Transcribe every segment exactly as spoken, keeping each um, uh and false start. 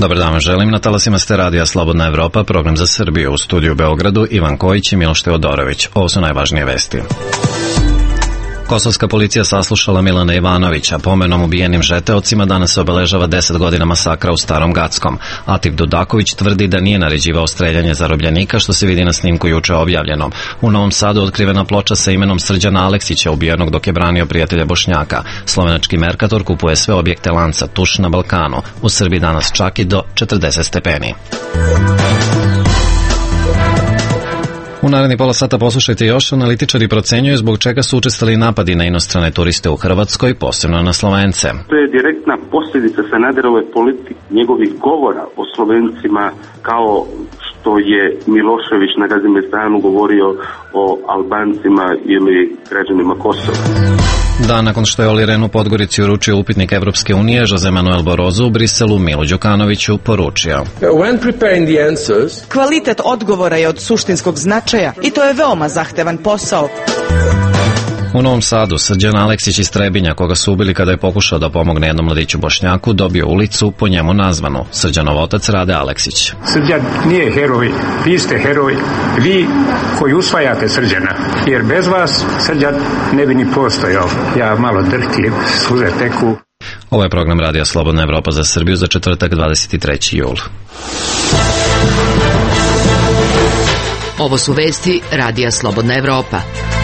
Dobar dan, želim na talasima ste radija Slobodna Evropa, program za Srbiju, u studiju u Beogradu, Ivan Kojić i Miloš Teodorović. Ovo su najvažnije vesti. Kosovska policija saslušala Milana Ivanovića. Pomenom ubijenim žeteocima danas se obeležava deset godina masakra u Starom Gackom. Atif Dudaković tvrdi da nije naređivao streljanje zarobljenika, što se vidi na snimku juče objavljenom. U Novom Sadu otkrivena ploča sa imenom Srđana Aleksića, ubijenog dok je branio prijatelja Bošnjaka. Slovenački Merkator kupuje sve objekte lanca Tuš na Balkanu. U Srbiji danas čak i do četrdeset stepeni. U naredni pola sata poslušajte još, analitičari procenjuju zbog čega su učestali napadi na inostrane turiste u Hrvatskoj, posebno na Slovence. To je direktna posljedica Sanaderove politike, njegovih govora o Slovencima, kao što je Milošević na Gazimestanu govorio o Albancima ili građanima Kosova. Dan nakon što je Oli Ren u Podgorici uručio upitnik Evropske unije, Jose Manuel Barroso u Briselu Milu Đukanoviću poručio: Kvalitet odgovora je od suštinskog značaja i to je veoma zahtevan posao. U Novom Sadu Srđan Aleksić iz Trebinja, koga su ubili kada je pokušao da pomogne jednom mladiću Bošnjaku, dobio ulicu po njemu nazvanu. Srđanov otac Rade Aleksić. Srđan nije heroj, vi ste heroj, vi koji usvajate Srđana, jer bez vas Srđan ne bi ni postojao. Ja malo drhtim, suze teku. Ovo je program Radija Slobodna Evropa za Srbiju za četvrtak dvadeset treći jul. Ovo su vesti Radija Slobodna Evropa.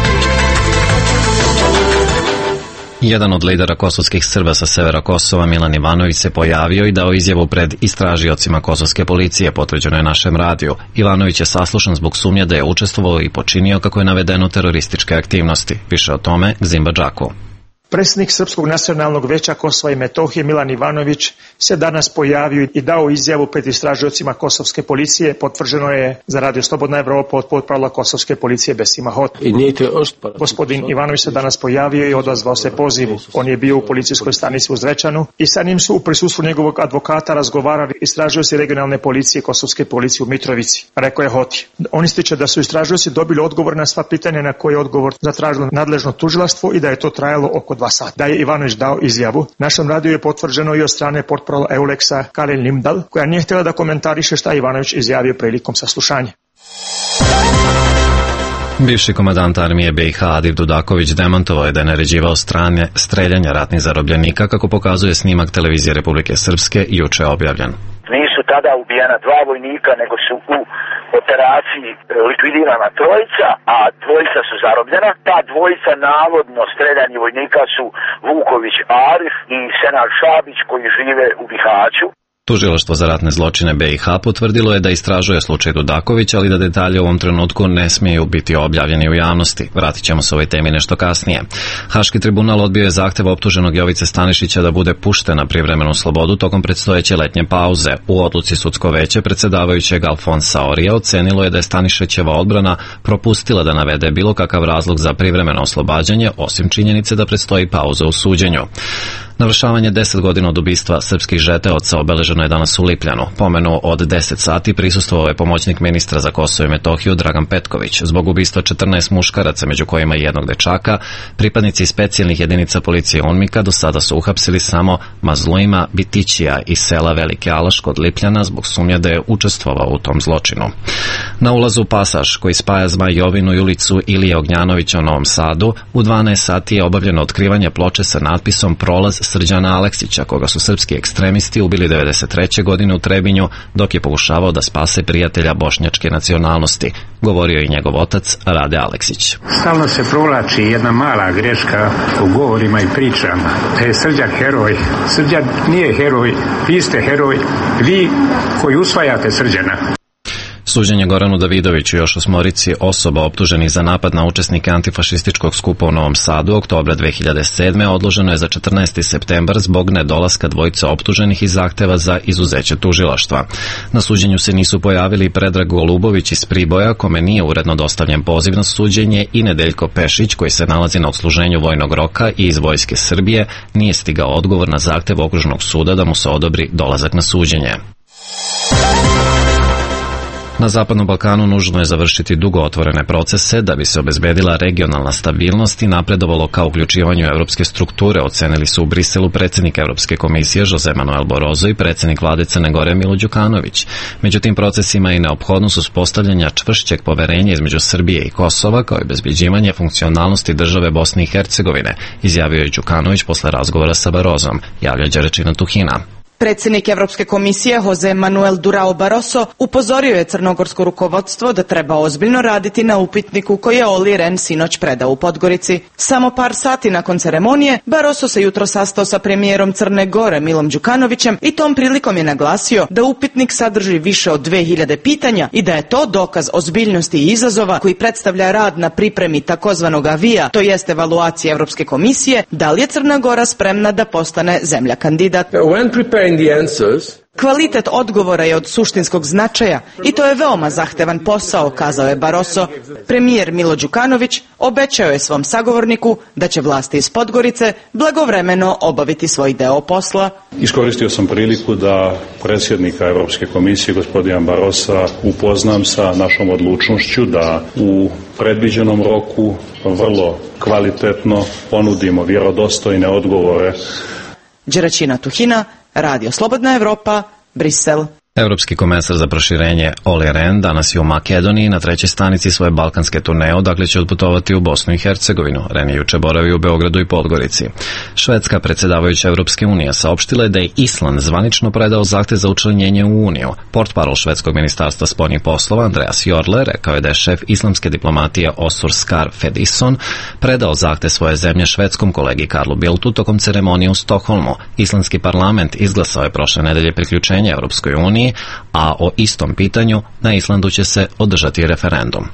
Jedan od lidera kosovskih Srba sa severa Kosova, Milan Ivanović, se pojavio i dao izjavu pred istražiocima kosovske policije, potvrđeno je našem radiju. Ivanović je saslušan zbog sumnje da je učestvovao i počinio, kako je navedeno, terorističke aktivnosti. Više o tome Gzimba Džaku. Predsjednik Srpskog nacionalnog veća Kosova i Metohije Milan Ivanović se danas pojavio i dao izjavu pred istražiocima kosovske policije, potvrđeno je za Radio Slobodna Evropa od potpravila kosovske policije Besima Hot. Gospodin Ivanović se danas pojavio i odazvao se pozivu. On je bio u policijskoj stanici u Zrečanu i sa njim su u prisustvu njegovog advokata razgovarali istražioci regionalne policije kosovske policije u Mitrovici. Rekao je Hoti. On ističe da su istražioci dobili odgovor na sva pitanja na koje je odgovor zatražilo nadležno tužilaštvo i da je to trajalo oko dva sata. Da je Ivanović dao izjavu. Našem radiju je potvrđeno i od strane portparol Euleksa Kalel Nimdal, koja nije htjela da komentariše šta Ivanović izjavio prilikom saslušanja. Bivši komandant armije B i H Atif Dudaković demantovao je da je naređivao strane streljanja ratnih zarobljenika, kako pokazuje snimak televizije Republike Srpske juče objavljen. Nisu tada ubijena dva vojnika, nego su u operaciji likvidirana trojica, a dvojica su zarobljena. Ta dvojica navodno streljani vojnika su Vuković Arif i Senad Šabić, koji žive u Bihaću. Tužilaštvo za ratne zločine B i H potvrdilo je da istražuje slučaj Dudaković, ali da detalje u ovom trenutku ne smiju biti objavljeni u javnosti. Vratit ćemo se ovoj temi nešto kasnije. Haški tribunal odbio je zahtev optuženog Jovice Stanišića da bude pušten na privremenu slobodu tokom predstojeće letnje pauze. U odluci sudsko veće predsjedavajućeg Alfonsa Orija ocenilo je da je Stanišićeva odbrana propustila da navede bilo kakav razlog za privremeno oslobađanje, osim činjenice da predstoji pauza u suđenju. Navršavanje deset godina od ubistva srpskih žeteoca obeleženo je danas u Lipljanu. Pomenu od deset sati prisustvovao je pomoćnik ministra za Kosovo i Metohiju Dragan Petković. Zbog ubistva četrnaest muškaraca, među kojima i jednog dečaka, pripadnici specijalnih jedinica policije UNMIK-a do sada su uhapsili samo Mazluima Bitićija iz sela Veliki Alaš kod Lipljana zbog sumnje da je učestvovao u tom zločinu. Na ulazu Pasaž, koji spaja Zmaj Jovinu i ulicu Ilije Ognjanovića u Novom Sadu, u dvanaest sati je obavljeno otkrivanje ploče sa natpisom Prolaz Srđana Aleksića, koga su srpski ekstremisti ubili devedeset treće godine u Trebinju, dok je pokušavao da spase prijatelja bošnjačke nacionalnosti, govorio je i njegov otac Rade Aleksić. Stalno se provlači jedna mala greška u govorima i pričama. Da je Srđan heroj. Srđan nije heroj, vi ste heroj, vi koji usvajate Srđana. Suđenje Goranu Davidoviću i još osmorici osoba optuženih za napad na učesnike antifašističkog skupa u Novom Sadu oktobra dve hiljade sedme odloženo je za četrnaesti septembar zbog nedolaska dvojice optuženih i zahteva za izuzeće tužilaštva. Na suđenju se nisu pojavili Predrag Golubović iz Priboja, kome nije uredno dostavljen poziv na suđenje, i Nedeljko Pešić, koji se nalazi na odsluženju vojnog roka i iz Vojske Srbije, nije stigao odgovor na zahtev okružnog suda da mu se odobri dolazak na suđenje. Na Zapadnom Balkanu nužno je završiti dugo otvorene procese da bi se obezbedila regionalna stabilnost i napredovalo ka uključivanju evropske strukture, ocenili su u Briselu predsjednik Evropske komisije Jose Manuel Barroso i predsjednik vlade Crne Gore Milo Đukanović. Među tim procesima i neophodnost uspostavljanja čvršćeg poverenja između Srbije i Kosova, kao i obezbeđivanje funkcionalnosti države Bosne i Hercegovine, izjavio je Đukanović posle razgovora sa Barrosom, javlja Đeračina Tuhina. Predsjednik Evropske komisije Jose Manuel Durao Barroso upozorio je crnogorsko rukovodstvo da treba ozbiljno raditi na upitniku koji je Olli Rehn sinoć predao u Podgorici. Samo par sati nakon ceremonije, Barroso se jutro sastao sa premijerom Crne Gore Milom Đukanovićem i tom prilikom je naglasio da upitnik sadrži više od dve hiljade pitanja i da je to dokaz ozbiljnosti i izazova koji predstavlja rad na pripremi takozvanog avija, to jest evaluacije Evropske komisije, da li je Crna Gora spremna da postane zemlja kandidat. Kvalitet odgovora je od suštinskog značaja i to je veoma zahtevan posao, kazao je Barroso. Premijer Milo Đukanović obećao je svom sagovorniku da će vlasti iz Podgorice blagovremeno obaviti svoj deo posla. Iskoristio sam priliku da predsjednika Evropske komisije gospodina Barrosa upoznam sa našom odlučnošću da u predviđenom roku vrlo kvalitetno ponudimo vjerodostojne odgovore. Đeračina Tuhina, Radio Slobodna Evropa, Brisel. Evropski komesar za proširenje Olli Rehn danas je u Makedoniji na trećoj stanici svoje balkanske turneje, odakle će odputovati u Bosnu i Hercegovinu. Rehn je juče boravio u Beogradu i Podgorici. Švedska, predsjedavajuća Evropske unije, saopštila je da je Island zvanično predao zahtev za učlanjenje u Uniju. Portparol švedskog ministarstva spoljnih poslova Andreas Jorle rekao je da je šef islamske diplomatije Osur Skar Fedison predao zahtev svoje zemlje švedskom kolegi Karlu Bildtu tokom ceremonije u Stokholmu. Islandski parlament izglasao je prošle nedelje priključenje Evropskoj uniji, a o istom pitanju na Islandu će se održati referendum.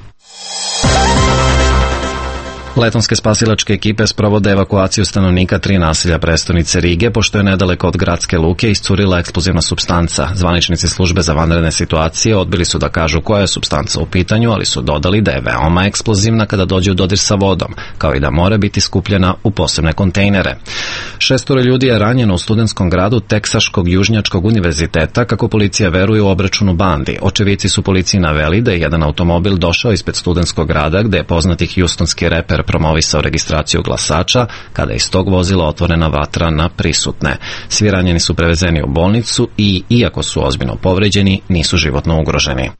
Letonske spasilačke ekipe sprovode evakuaciju stanovnika tri naselja prestonice Rige, pošto je nedaleko od gradske luke iscurila eksplozivna supstanca. Zvaničnici službe za vanredne situacije odbili su da kažu koja je supstanca u pitanju, ali su dodali da je veoma eksplozivna kada dođe u dodir sa vodom, kao i da mora biti skupljena u posebne kontejnere. Šestoro ljudi je ranjeno u studentskom gradu Teksaškog južnjačkog univerziteta, kako policija veruje u obračunu bandi. Očevici su policiji naveli da je jedan automobil došao ispred studentskog grada, gde je poznati hjustonski reper promovisao registraciju glasača, kada je iz tog vozila otvorena vatra na prisutne. Svi ranjeni su prevezeni u bolnicu i, iako su ozbiljno povređeni, nisu životno ugroženi.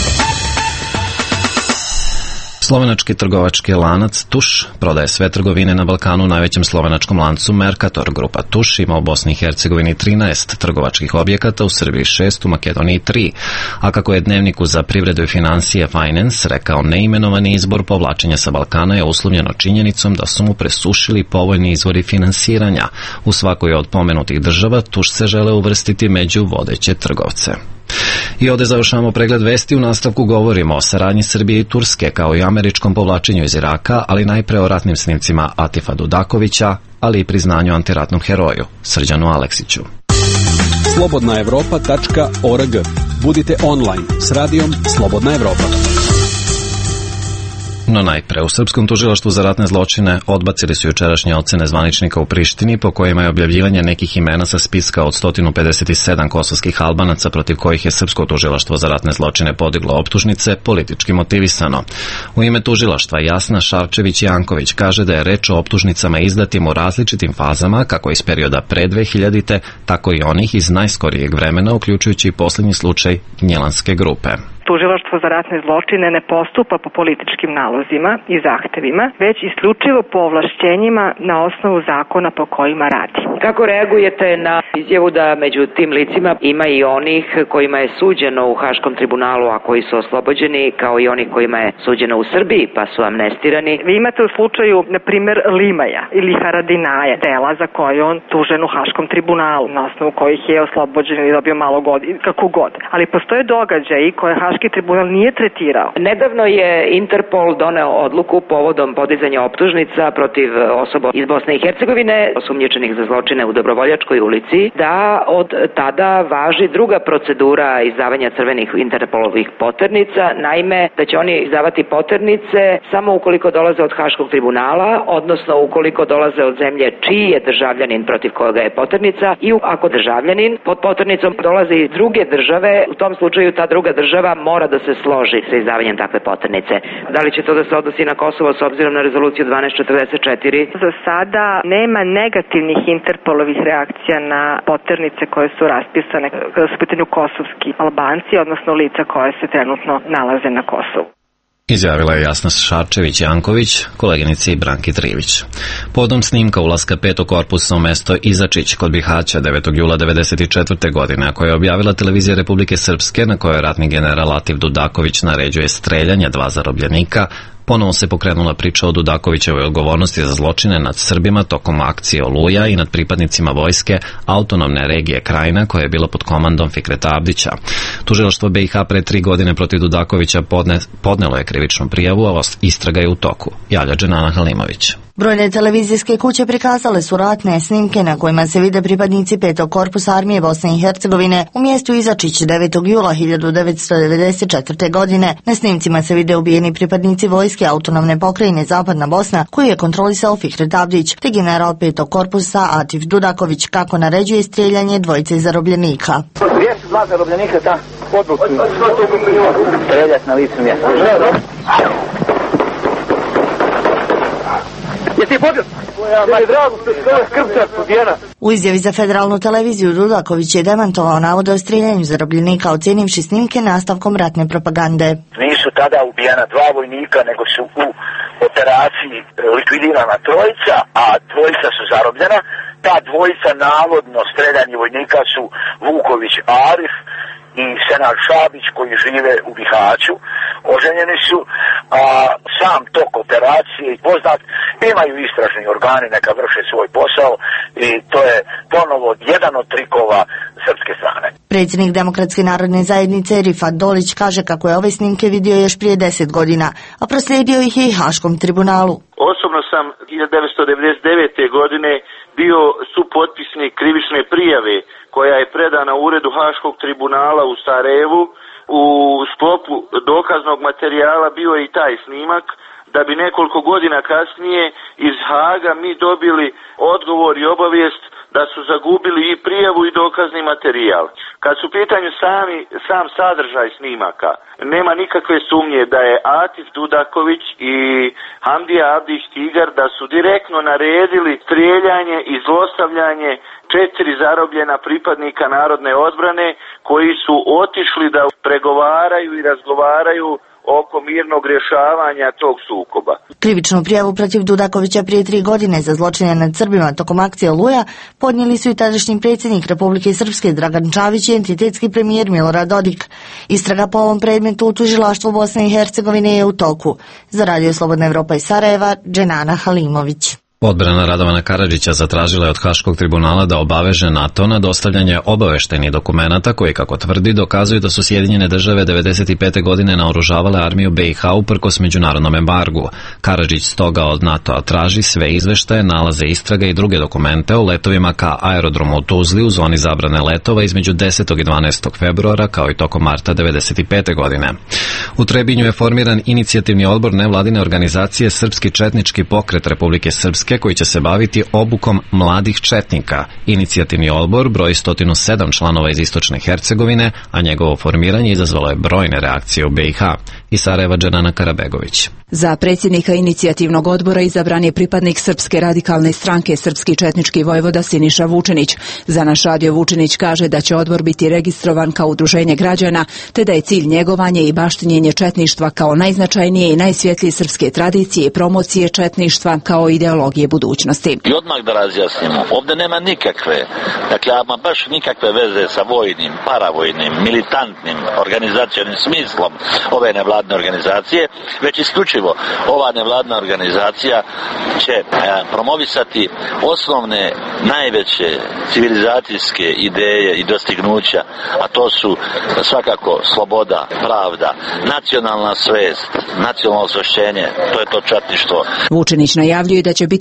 Slovenački trgovački lanac Tuš prodaje sve trgovine na Balkanu najvećem slovenačkom lancu Mercator. Grupa Tuš ima u Bosni i Hercegovini trinaest trgovačkih objekata, u Srbiji šest, u Makedoniji tri. A kako je Dnevniku za privredu i financije Finance rekao, neimenovani izbor povlačenja sa Balkana je uslovljeno činjenicom da su mu presušili povoljni izvori finansiranja. U svakoj od pomenutih država Tuš se žele uvrstiti među vodeće trgovce. I ovdje završavamo pregled vesti. U nastavku govorimo o saradnji Srbije i Turske, kao i američkom povlačenju iz Iraka, ali najpre o ratnim snimcima Atifa Dudakovića, ali i priznanju antiratnom heroju Srđanu Aleksiću. slobodna evropa tačka org. Budite online s radijom Slobodna Evropa. No najpre, u Srpskom tužilaštvu za ratne zločine odbacili su jučerašnje ocene zvaničnika u Prištini, po kojima je objavljivanje nekih imena sa spiska od sto pedeset sedam kosovskih Albanaca protiv kojih je Srpsko tužilaštvo za ratne zločine podiglo optužnice politički motivisano. U ime tužilaštva Jasna Šarčević-Janković kaže da je reč o optužnicama izdatim u različitim fazama, kako iz perioda pre dve hiljadite, tako i onih iz najskorijeg vremena, uključujući i posljednji slučaj Gnjelanske grupe. Tužilaštvo za ratne zločine ne postupa po političkim nalozima i zahtevima, već isključivo po ovlašćenjima na osnovu zakona po kojima radi. Kako reagujete na izjavu da među tim licima ima i onih kojima je suđeno u Haškom tribunalu, a koji su oslobođeni, kao i oni kojima je suđeno u Srbiji, pa su amnestirani? Vi imate u slučaju, na primer, Limaja ili Haradinaja, dela za koje on tužen u Haškom tribunalu, na osnovu kojih je oslobođen ili dobio malo godina, kako god. Ali postoje događaji koje Haški tribunal nije tretirao. Nedavno je Interpol doneo odluku povodom podizanja optužnica protiv osoba iz Bosne i Hercegovine, osumnjičenih za zločine u Dobrovoljačkoj ulici, da od tada važi druga procedura izdavanja crvenih Interpolovih poternica, naime da će oni izdavati poternice samo ukoliko dolaze od Haškog tribunala, odnosno ukoliko dolaze od zemlje čiji je državljanin protiv koga je poternica, i ako državljanin pod poternicom dolaze iz druge države, u tom slučaju ta druga država mora da se složi sa izdavanjem takve poternice. Da li će to da se odnosi na Kosovo s obzirom na rezoluciju dvanaest četrdeset četiri? Za sada nema negativnih Interpolovih reakcija na poternice koje su raspisane kada su u pitanju kosovski Albanci, odnosno lica koje se trenutno nalaze na Kosovu. Izjavila je Jasna Šarčević-Janković, koleginici Branki Trivić. Povodom snimka ulaska petog korpusa u mesto Izačić kod Bihaća devetog jula devedeset četvrte. godine, a koja je objavila televizija Republike Srpske, na kojoj ratni general Atif Dudaković naređuje streljanje dva zarobljenika, ponovo se pokrenula priča o Dudakovićevoj odgovornosti za zločine nad Srbima tokom akcije Oluja i nad pripadnicima vojske autonomne regije Krajina koja je bila pod komandom Fikreta Abdića. Tužilaštvo B i H pre tri godine protiv Dudakovića podne, podnelo je krivičnu prijavu, a istraga je u toku. Javlja Dženana Halimović. Brojne televizijske kuće prikazale su ratne snimke na kojima se vide pripadnici petog korpusa armije Bosne i Hercegovine u mjestu Izačić devetog jula hiljadu devetsto devedeset četvrte. godine. Na snimcima se vide ubijeni pripadnici vojske autonomne pokrajine Zapadna Bosna koju je kontrolisao Fikret Abdić, te general petog korpusa Atif Dudaković kako naređuje strijeljanje dvojice zarobljenika. Gdje su dva zarobljenika ta? Odluku. Streljat na licu mjesta. U izjavi za federalnu televiziju Dudaković je demantovao navode o streljanju zarobljenika, ocenivši snimke nastavkom ratne propagande. Nisu tada ubijena dva vojnika, nego su u operaciji likvidirana trojica, a dvojica su zarobljena. Ta dvojica navodno streljani vojnika su Vuković Arif i Senad Šabić koji žive u Bihaću. Oženjeni su, a sam tok operacije i poznat, imaju istražni organi, neka vrše svoj posao i to je ponovo jedan od trikova srpske strane. Predsjednik Demokratske narodne zajednice Rifat Dolić kaže kako je ove snimke vidio još prije deset godina, a proslijedio ih je i Haškom tribunalu. Osobno sam hiljadu devetsto devedeset devete. godine bio supotpisnik krivične prijave koja je predana u uredu Haškog tribunala u Sarajevu. U sklopu dokaznog materijala bio je i taj snimak, da bi nekoliko godina kasnije iz Haga mi dobili odgovor i obavijest da su zagubili i prijavu i dokazni materijal. Kad su u pitanju sami, sam sadržaj snimaka, nema nikakve sumnje da je Atif Dudaković i Hamdija Abdić Tigar da su direktno naredili strijeljanje i zlostavljanje četiri zarobljena pripadnika narodne odbrane koji su otišli da pregovaraju i razgovaraju oko mirnog rješavanja tog sukoba. Krivičnu prijavu protiv Dudakovića prije tri godine za zločine nad Srbima tokom akcije Oluja podnijeli su i tadašnji predsjednik Republike Srpske Dragan Čavić i entitetski premijer Milorad Dodik. Istraga po ovom predmetu u tužilaštvu Bosne i Hercegovine je u toku. Za Radio Slobodna Evropa iz Sarajeva, Dženana Halimović. Odbrana Radovana Karadžića zatražila je od Haškog tribunala da obaveže NATO na dostavljanje obaveštajnih dokumenata koji, kako tvrdi, dokazuju da su Sjedinjene države devedeset pete. godine naoružavale armiju B i H uprkos međunarodnom embargu. Karadžić stoga od NATO-a traži sve izveštaje, nalaze istraga i druge dokumente o letovima ka aerodromu u Tuzli u zoni zabrane letova između desetog i dvanaestog februara kao i tokom marta devedeset pete. godine. U Trebinju je formiran inicijativni odbor nevladine organizacije Srpski četnički pokret Republike Srpske koji će se baviti obukom mladih četnika. Inicijativni odbor broji sto sedam članova iz Istočne Hercegovine, a njegovo formiranje izazvalo je brojne reakcije u B i H. Iz Sarajeva Dženana Karabegović. Za predsjednika inicijativnog odbora izabran je pripadnik Srpske radikalne stranke Srpski četnički vojvoda Siniša Vučinić. Za naš radio Vučinić kaže da će odbor biti registrovan kao udruženje građana, te da je cilj njegovanje i baštinjenje četništva kao najznačajnije i najsvjetlije srpske tradicije i promocije četništva kao ideologije budućnosti. I odmah da razjasnimo, ovdje nema nikakve, dakle, ama baš nikakve veze sa vojnim, paravojnim, militantnim organizacionim smislom ove nevladne organizacije, već isključivo ova nevladna organizacija će e, promovisati osnovne, najveće civilizacijske ideje i dostignuća, a to su svakako sloboda, pravda, nacionalna svest, nacionalno osvešćenje, to je to četništvo. Vučinić najavljuje da će biti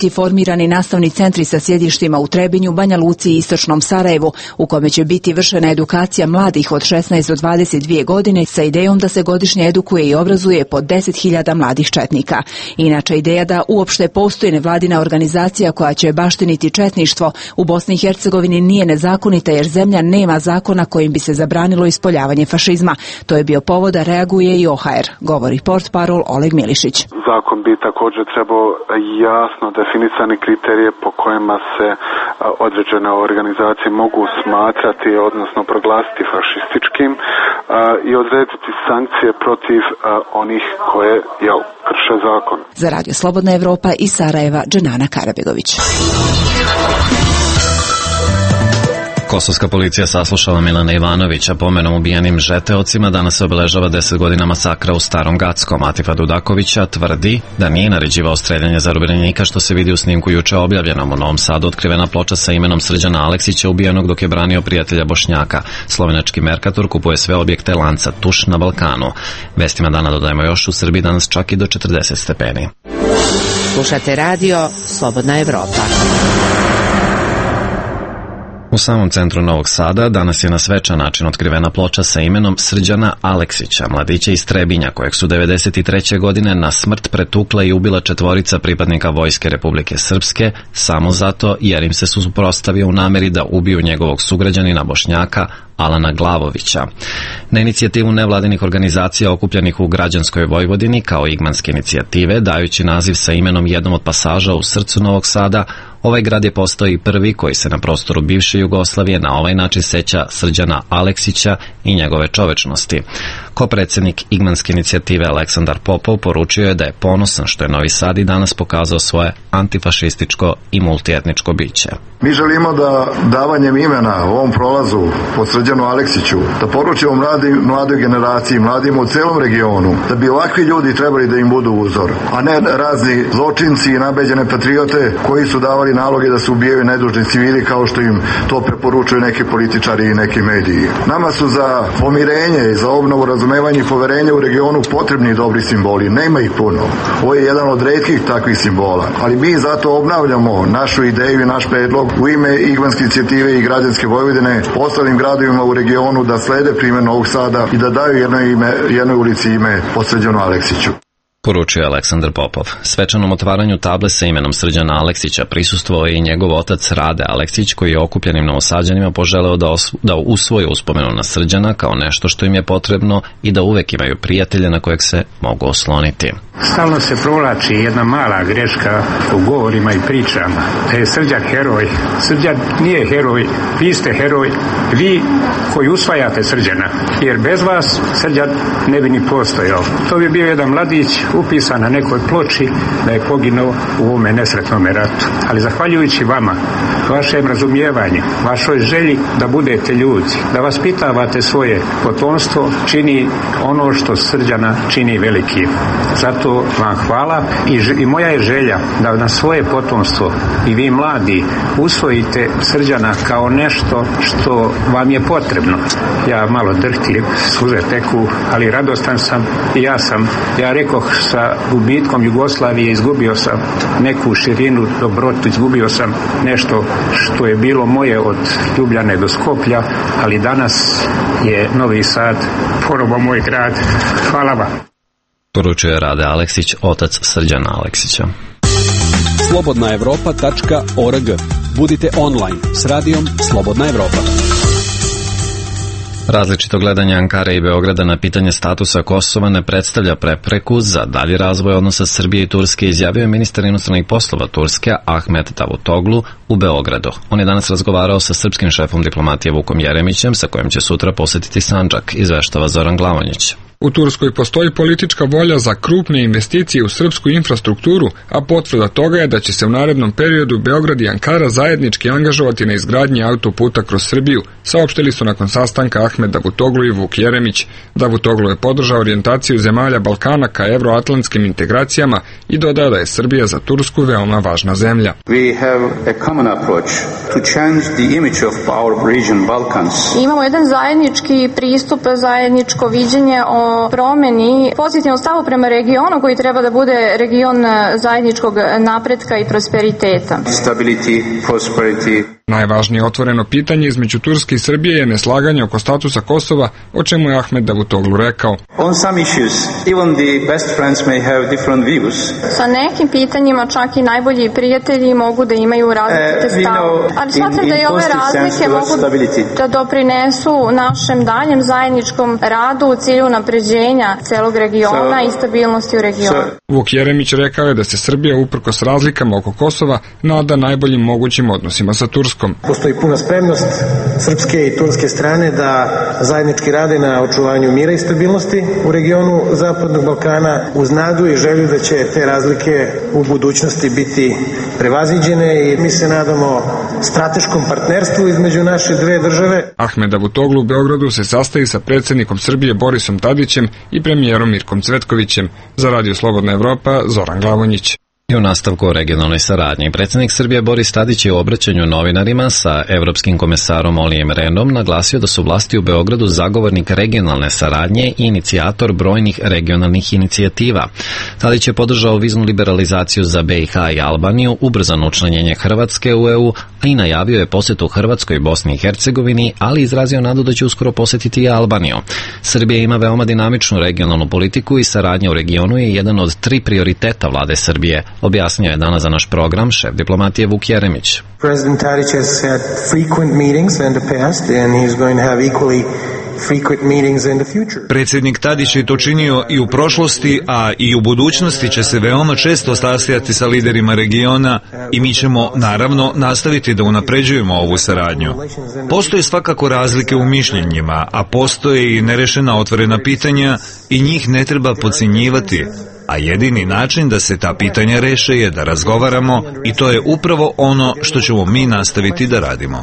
biti formirani nastavni centri sa sjedištima u Trebinju, Banja Luci i istočnom Sarajevu, u kome će biti vršena edukacija mladih od šesnaest do dvadeset dvije godine sa idejom da se godišnje edukuje i obrazuje po deset hiljada mladih četnika. Inače, ideja da uopšte postoji nevladina organizacija koja će baštiniti četništvo u Bosni i Hercegovini nije nezakonita jer zemlja nema zakona kojim bi se zabranilo ispoljavanje fašizma. To je bio povod da reaguje i O H R, govori portparol Oleg Milišić. Zakon bi također trebao jasno definisani kriterije po kojima se određene organizacije mogu smatrati, odnosno proglasiti fašističkim i odrediti sankcije protiv onih koje jel, krše zakon. Za Radio Slobodna Evropa iz Sarajeva, Dženana Karabegović. Kosovska policija saslušala Milana Ivanovića pomenom ubijenim žeteocima. Danas se obeležava deset godina masakra u Starom Gackom. Atifa Dudakovića tvrdi da nije naređivao streljanje zarobljenika, što se vidi u snimku juče objavljenom. U Novom Sadu otkrivena ploča sa imenom Srđana Aleksića, ubijenog dok je branio prijatelja Bošnjaka. Slovenački Merkator kupuje sve objekte lanca Tuš na Balkanu. Vestima dana dodajemo još, u Srbiji danas čak i do četrdeset stepeni. Slušate radio Slobodna Evropa. U samom centru Novog Sada danas je na svečan način otkrivena ploča sa imenom Srđana Aleksića, mladića iz Trebinja, kojeg su devedeset treće godine na smrt pretukla i ubila četvorica pripadnika Vojske Republike Srpske, samo zato jer im se suprotstavio u nameri da ubiju njegovog sugrađanina Bošnjaka Alana Glavovića. Na inicijativu nevladinih organizacija okupljenih u građanskoj Vojvodini kao igmanske inicijative, dajući naziv sa imenom jednom od pasaža u srcu Novog Sada, ovaj grad je postao i prvi koji se na prostoru bivše Jugoslavije na ovaj način seća Srđana Aleksića i njegove čovečnosti. Kopredsjednik igmanske inicijative Aleksandar Popov poručio je da je ponosan što je Novi Sad i danas pokazao svoje antifašističko i multietničko biće. Mi želimo da davanjem imena ovom prolazu po Srđanu Aleksiću da poručimo mladi, mladoj generaciji, mladima u celom regionu, da bi ovakvi ljudi trebali da im budu uzor, a ne razni zločinci i nabeđene patriote koji su davali naloge da se ubijaju nedužni civili kao što im to preporučuju neki političari i neki mediji. Nama su za pomirenje i za obnovu, razumevanje i poverenje u regionu potrebni dobri simboli. Nema ih puno. Ovo je jedan od retkih takvih simbola, ali mi zato obnavljamo našu ideju i naš predlog u ime igmanske inicijative i građanske Vojvodine ostalim gradovima u regionu da slede primjer Novog Sada i da daju jednoj, ime, jednoj ulici ime po Srđanu Aleksiću. Poručio je Aleksandar Popov. Svečanom otvaranju table sa imenom Srđana Aleksića prisustvovao je i njegov otac Rade Aleksić, koji je okupljenim Novosađanima poželeo da, os, da usvoje uspomenu na Srđana kao nešto što im je potrebno i da uvek imaju prijatelje na kojeg se mogu osloniti. Stalno se provlači jedna mala greška u govorima i pričama. Da je Srđan heroj. Srđan nije heroj. Vi ste heroj. Vi koji usvajate Srđana. Jer bez vas Srđan ne bi ni postojao. To bi bio jedan mladić upisan na nekoj ploči da je poginuo u ovome nesretnome ratu. Ali zahvaljujući vama, vašem razumijevanju, vašoj želji da budete ljudi, da vaspitavate svoje potomstvo, čini ono što Srđana čini velikim. Zato vam hvala i, i moja je želja da na svoje potomstvo i vi mladi usvojite Srđana kao nešto što vam je potrebno. Ja malo drhtim, suze teku, ali radostan sam i ja sam, ja rekoh, sa gubitkom Jugoslavije izgubio sam neku širinu, dobrotu, izgubio sam nešto što je bilo moje od Ljubljane do Skoplja, ali danas je Novi Sad ponovo moj grad. Hvala vam. Poručuje Rade Aleksić, otac Srđana Aleksića. slobodna evropa tačka org. Budite online s radijom Slobodna Evropa. Različito gledanje Ankare i Beograda na pitanje statusa Kosova ne predstavlja prepreku za dalji razvoj odnosa Srbije i Turske, izjavio je ministar inostranih poslova Turske Ahmet Davutoglu u Beogradu. On je danas razgovarao sa srpskim šefom diplomatije Vukom Jeremićem, sa kojim će sutra posetiti Sandžak, izveštava Zoran Glavonjić. U Turskoj postoji politička volja za krupne investicije u srpsku infrastrukturu, a potvrda toga je da će se u narednom periodu Beograd i Ankara zajednički angažovati na izgradnji autoputa kroz Srbiju, saopštili su nakon sastanka Ahmet Davutoglu i Vuk Jeremić. Davutoglu je podržao orijentaciju zemalja Balkana ka evroatlantskim integracijama i dodao da je Srbija za Tursku veoma važna zemlja. We have a common approach to change the image of our region Balkans. Imamo jedan zajednički pristup, zajedničko viđenje o o promeni pozitivnom stavu prema regionu koji treba da bude region zajedničkog napretka i prosperiteta. Stability, prosperity. Najvažnije otvoreno pitanje između Turske i Srbije je neslaganje oko statusa Kosova, o čemu je Ahmed Davutoglu rekao. On some issues, even the best friends may have different views. Sa nekim pitanjima čak i najbolji prijatelji mogu da imaju različite uh, stavove. Ali smatram da i ove razlike mogu da doprinesu našem daljem zajedničkom radu u cilju napređenja celog regiona so, i stabilnosti u regionu. So. Vuk Jeremić rekao je da se Srbija uprkos razlikama oko Kosova nada najboljim mogućim odnosima sa Turskom. Postoji puna spremnost srpske i turske strane da zajednički rade na očuvanju mira i stabilnosti u regionu Zapadnog Balkana uz nadu i želju da će te razlike u budućnosti biti prevaziđene i mi se nadamo strateškom partnerstvu između naše dve države. Ahmed Davutoglu u Beogradu se sastaje sa predsjednikom Srbije Borisom Tadićem i premijerom Mirkom Cvetkovićem. Za Radio Slobodna Evropa, Zoran Glavonjić. I u nastavku o regionalnoj saradnji, predsjednik Srbije Boris Tadić je u obraćanju novinarima sa evropskim komesarom Olijem Rehnom naglasio da su vlasti u Beogradu zagovornik regionalne saradnje i inicijator brojnih regionalnih inicijativa. Tadić je podržao viznu liberalizaciju za B i H i Albaniju, ubrzano učlanjenje Hrvatske u E U, a i najavio je posjetu Hrvatskoj, Bosni i Hercegovini, ali izrazio nadu da će uskoro posjetiti i Albaniju. Srbija ima veoma dinamičnu regionalnu politiku i saradnja u regionu je jedan od tri prioriteta vlade Srbije, objasnio je danas za naš program šef diplomatije Vuk Jeremić. President Tadić has had frequent meetings in the past and he's going to have equally frequent meetings in the future. Predsjednik Tadić je to činio i u prošlosti, a i u budućnosti će se veoma često sastajati sa liderima regiona i mi ćemo naravno nastaviti da unapređujemo ovu saradnju. Postoje svakako razlike u mišljenjima, a postoje i nerešena otvorena pitanja i njih ne treba podcjenjivati. A jedini način da se ta pitanja reše je da razgovaramo i to je upravo ono što ćemo mi nastaviti da radimo.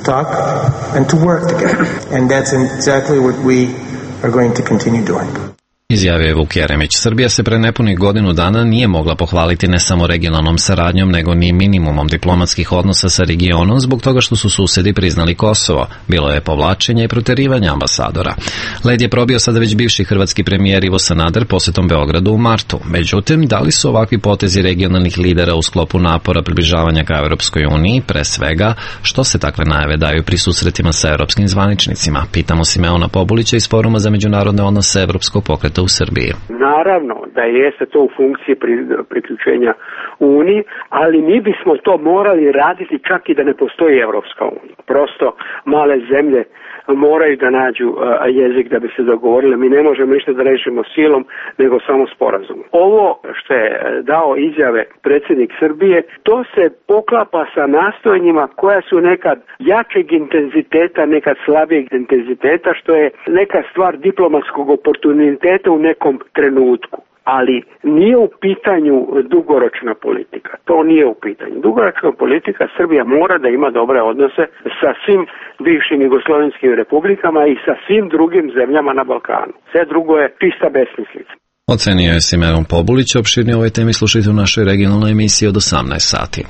Izjavio je Vuk Jeremić. Srbija se pre nepunih godinu dana nije mogla pohvaliti ne samo regionalnom saradnjom, nego ni minimumom diplomatskih odnosa sa regionom zbog toga što su susedi priznali Kosovo. Bilo je povlačenja i proterivanja ambasadora. Led je probio sada već bivši hrvatski premijer Ivo Sanader posjetom Beogradu u martu. Međutim, da li su ovakvi potezi regionalnih lidera u sklopu napora približavanja ka Europskoj uniji, pre svega, što se takve najave daju pri susretima sa europskim zvaničnicima? Pitamo Simeona Pobulića iz Foruma za međunarodne odnose Evropskog pokreta u Srbiji. Naravno da jeste to u funkciji priključenja Uniji, ali mi bismo to morali raditi čak i da ne postoji Evropska unija. Prosto male zemlje moraju da nađu jezik da bi se dogovorile. Mi ne možemo ništa da rešimo silom, nego samo sporazumom. Ovo što je dao izjave predsjednik Srbije, to se poklapa sa nastojanjima koja su nekad jačeg intenziteta, nekad slabijeg intenziteta, što je neka stvar diplomatskog oportuniteta u nekom trenutku. Ali nije u pitanju dugoročna politika. To nije u pitanju. Dugoročna politika, Srbija mora da ima dobre odnose sa svim bivšim jugoslovenskim republikama i sa svim drugim zemljama na Balkanu. Sve drugo je čista besmislica. Ocenio je Simeon Pobulić. Opširnije o ovoj temi slušajte u našoj regionalnoj emisiji od osamnaest sati.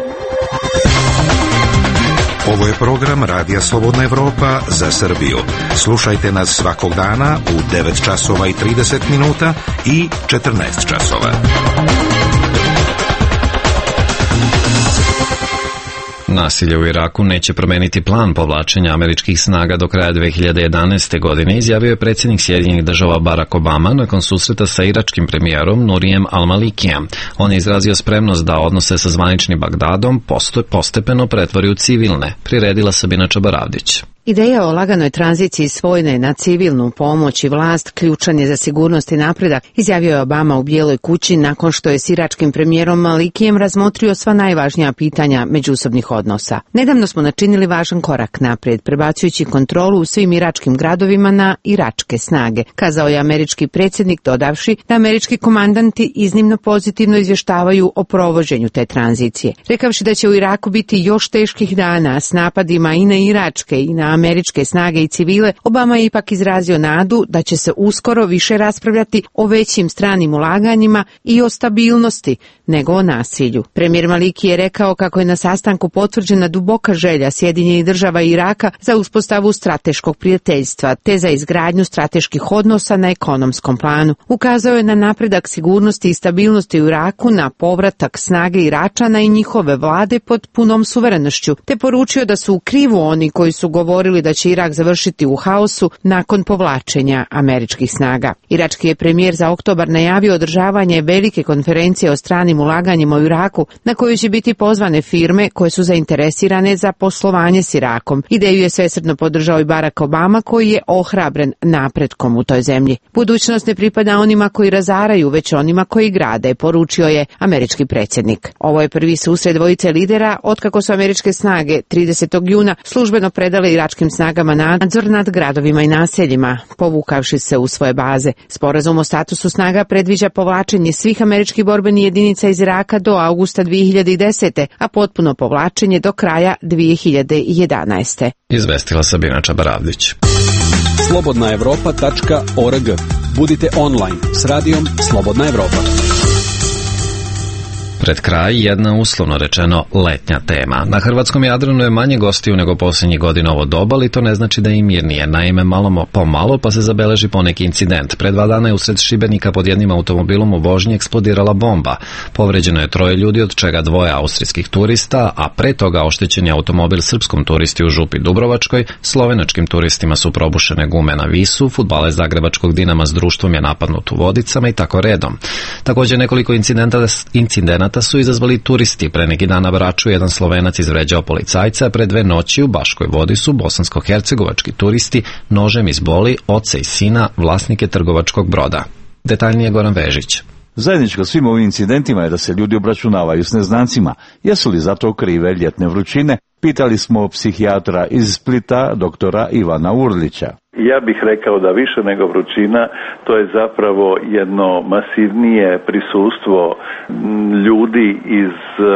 Ovo je program Radija Slobodna Evropa za Srbiju. Slušajte nas svakog dana u devet časova i trideset minuta i četrnaest časova. Nasilje u Iraku neće promeniti plan povlačenja američkih snaga do kraja dve hiljade jedanaeste. godine, izjavio je predsjednik Sjedinjenih država Barack Obama nakon susreta sa iračkim premijerom Nurijem Al-Malikijem. On je izrazio spremnost da odnose sa zvaničnim Bagdadom postepeno pretvori u civilne, priredila Sabina Čabaravdić. Ideja o laganoj tranziciji s vojne na civilnu pomoć i vlast ključan je za sigurnost i napredak, izjavio je Obama u Bijeloj kući nakon što je s iračkim premijerom Malikijem razmotrio sva najvažnija pitanja međusobnih odnosa. Nedavno smo načinili važan korak naprijed, prebacujući kontrolu u svim iračkim gradovima na iračke snage, kazao je američki predsjednik, dodavši da američki komandanti iznimno pozitivno izvještavaju o provođenju te tranzicije. Rekavši da će u Iraku biti još teških dana s napadima i na iračke i na na američke snage i civile, Obama je ipak izrazio nadu da će se uskoro više raspravljati o većim stranim ulaganjima i o stabilnosti nego o nasilju. Premijer Maliki je rekao kako je na sastanku potvrđena duboka želja Sjedinjenih država i Iraka za uspostavu strateškog prijateljstva te za izgradnju strateških odnosa na ekonomskom planu. Ukazao je na napredak sigurnosti i stabilnosti u Iraku, na povratak snage Iračana i njihove vlade pod punom suverenošću, te poručio da su u krivu oni koji su govorili da će Irak završiti u haosu nakon povlačenja američkih snaga. Irački je premijer za oktobar najavio održavanje velike konferencije o stranim ulaganjima u Iraku, na koju će biti pozvane firme koje su zainteresirane za poslovanje s Irakom. Ideju je svesrdno podržao i Barack Obama, koji je ohrabren napretkom u toj zemlji. Budućnost ne pripada onima koji razaraju, već onima koji grade, poručio je američki predsjednik. Ovo je prvi susret dvojice lidera otkako su američke snage tridesetog juna službeno predale iračkim snagama nadzor nad gradovima i naseljima, povukavši se u svoje baze. Sporazum o statusu snaga predviđa povlačenje svih američkih borbenih jedinica iz Iraka do avgusta dvije hiljade desete. a potpuno povlačenje do kraja dvije hiljade jedanaeste. Izvestila Sabina Čabaravdić. slobodna evropa tačka org. Budite online s radijom Slobodna Evropa. Pred kraj jedna uslovno rečeno letnja tema. Na hrvatskom Jadranu je manje gostiju nego posljednjih godina ovo doba, ali to ne znači da je i mirnije. Naime, malo po malo pa se zabeleži poneki incident. Pred dva dana je usred Šibenika pod jednim automobilom u vožnji eksplodirala bomba. Povređeno je troje ljudi, od čega dvoje austrijskih turista, a pre toga oštećen je automobil srpskom turisti u Župi Dubrovačkoj, slovenačkim turistima su probušene gume na Visu, fudbaler zagrebačkog Dinama s društvom je napadnut u Vodicama i tako redom. Također nekoliko incidenta, incidenta su izazvali turisti. Pre neki dan na Braču jedan Slovenac izvređao policajca, pre dve noći u Baškoj Vodi su bosansko-hercegovački turisti nožem izboli oca i sina, vlasnike trgovačkog broda. Detaljnije Goran Vežić. Zajedničko svim ovim incidentima je da se ljudi obračunavaju s neznancima. Jesu li za to krive ljetne vrućine? Pitali smo psihijatra iz Splita, doktora Ivana Urlića. Ja bih rekao da više nego vrućina, to je zapravo jedno masivnije prisustvo ljudi iz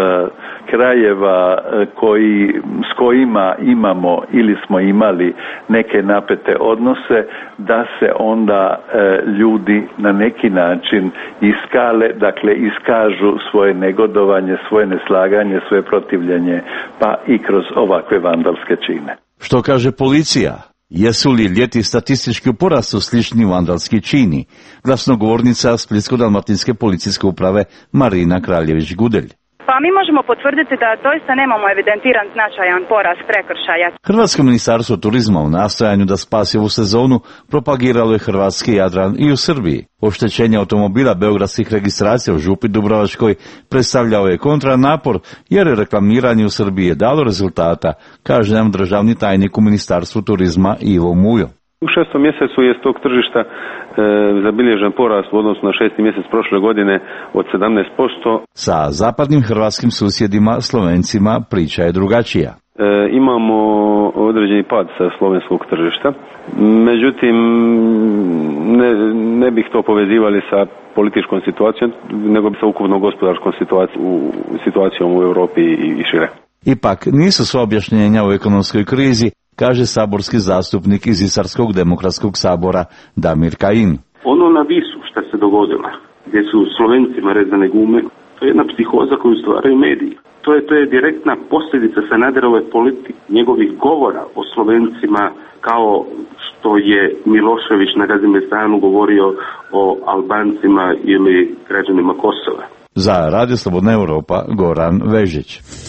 krajeva koji, s kojima imamo ili smo imali neke napete odnose, da se onda e, ljudi na neki način iskale, dakle iskažu svoje negodovanje, svoje neslaganje, svoje protivljenje, pa i kroz ovakve vandalske čine. Što kaže policija? Jesu li ljeti statistički u porastu slični vandalski čini? Glasnogovornica Splitsko-dalmatinske policijske uprave Marina Kraljević-Gudelj. Pa mi možemo potvrditi da doista nemamo evidentiran značajan porast prekršaja. Hrvatsko ministarstvo turizma u nastojanju da spasi ovu sezonu propagiralo je hrvatski Jadran i u Srbiji. Oštećenje automobila beogradskih registracija u Župi Dubrovačkoj predstavljao je kontranapor, jer je reklamiranje u Srbiji je dalo rezultata, kaže nam državni tajnik u Ministarstvu turizma Ivo Mujo. U šestom mjesecu je s tog tržišta e, zabilježen porast u odnosu na šesti mjesec prošle godine od sedamnaest posto. Sa zapadnim hrvatskim susjedima, Slovencima, priča je drugačija. E, imamo određeni pad sa slovenskog tržišta, međutim ne, ne bih to povezivali sa političkom situacijom, nego sa ukupnom gospodarskom situacijom, situacijom u Europi i, i šire. Ipak nisu sva objašnjenja u ekonomskoj krizi, kaže saborski zastupnik iz Istarskog demokratskog sabora Damir Kajin. Ono na Visu što se dogodilo, gdje su Slovencima rezane gume, to je jedna psihoza koju stvaraju mediji. To je, to je direktna posljedica Sanaderove politike, njegovih govora o Slovencima, kao što je Milošević na Gazimestanu govorio o Albancima ili građanima Kosova. Za Radio Slobodna Evropa, Goran Vežić.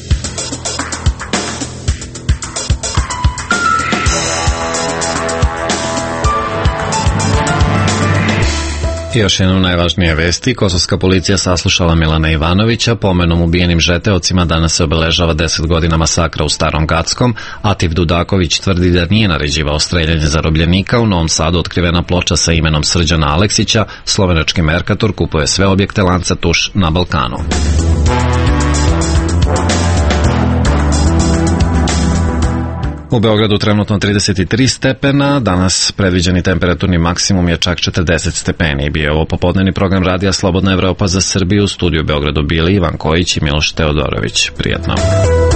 I još jednom najvažnije vesti. Kosovska policija saslušala Milana Ivanovića, pomenom ubijenim žeteocima danas se obeležava deset godina masakra u Starom Gackom. Atif Dudaković tvrdi da nije naređivao streljanje zarobljenika. U Novom Sadu otkrivena ploča sa imenom Srđana Aleksića. Slovenački Mercator kupuje sve objekte lanca Tuš na Balkanu. U Beogradu trenutno trideset tri stepena, danas predviđeni temperaturni maksimum je čak četrdeset stepeni. Bio je ovo popodnevni program Radija Slobodna Evropa za Srbiju. U studiju u Beogradu bili Ivan Kojić i Miloš Teodorović. Prijatno.